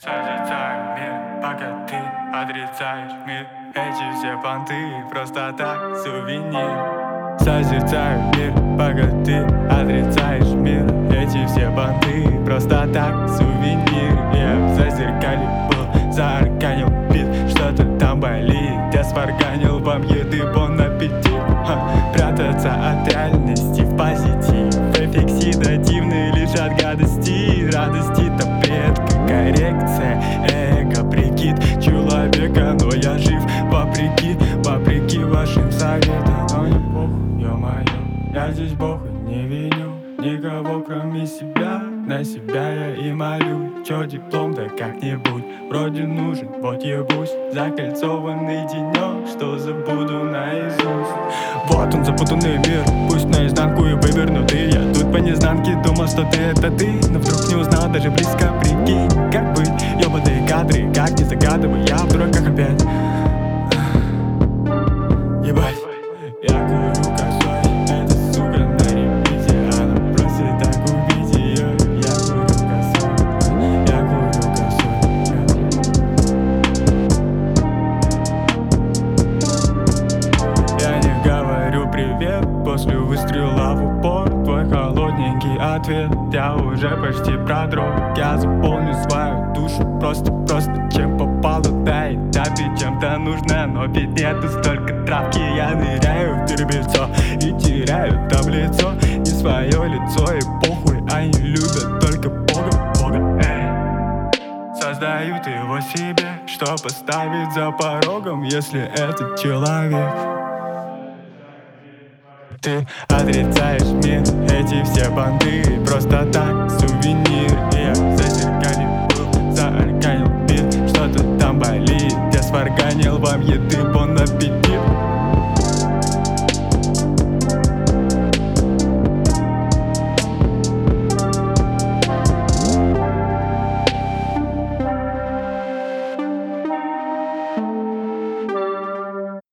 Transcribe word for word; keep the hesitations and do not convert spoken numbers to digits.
Созерцаю мир, пока ты отрицаешь мир. Эти все понты просто так, сувенир. Созерцаю мир, пока ты отрицаешь мир. Эти все понты просто так, сувенир. Я в зазеркале был, заарканил бит. Что-то там болит, я сварганил вам еды, бон аппетит. Ха, прятаться от реальности в позитив. Эффект седативный лишь от гадости. Радости таблетка, коррекция, эго, прикид человека. Но я жив вопреки, вопреки вашим советам. Но не похуй, ё-моё, я здесь бог и не виню никого, кроме себя. На себя я и молю. Чё диплом, да как-нибудь вроде нужен, вот ебусь. Закольцованный денёк, что забуду наизусть. Вот он, запутанный мир, пусть наизнанку и вывернутый. Я тут по незнанке думал, что ты это ты, но вдруг не узнал даже близко, прикинь. Как быть, ёбаные кадры, как не загадываю, я в дураках опять. Ебать, я курю косой, эта сука на репите. Она просит так убить её. Я курю косой, я курю косой. Я не говорю привет после выстрела в упор. Твой холодненький ответ, я уже почти продрог. Я заполню свою душу просто, просто чем попало. Дай, тапи чем-то нужно, но ведь нету столько травки. Я ныряю в тербельцо и теряю там лицо. Не свое лицо и похуй, они любят только Бога, Бога, эй. Создают его себе, что поставить за порогом, если этот человек. Ты отрицаешь мир, эти все банды просто так, сувенир. И я в зазеркале был, заарканил бит. Что-то там болит, я сварганил вам еды, бон аппетит.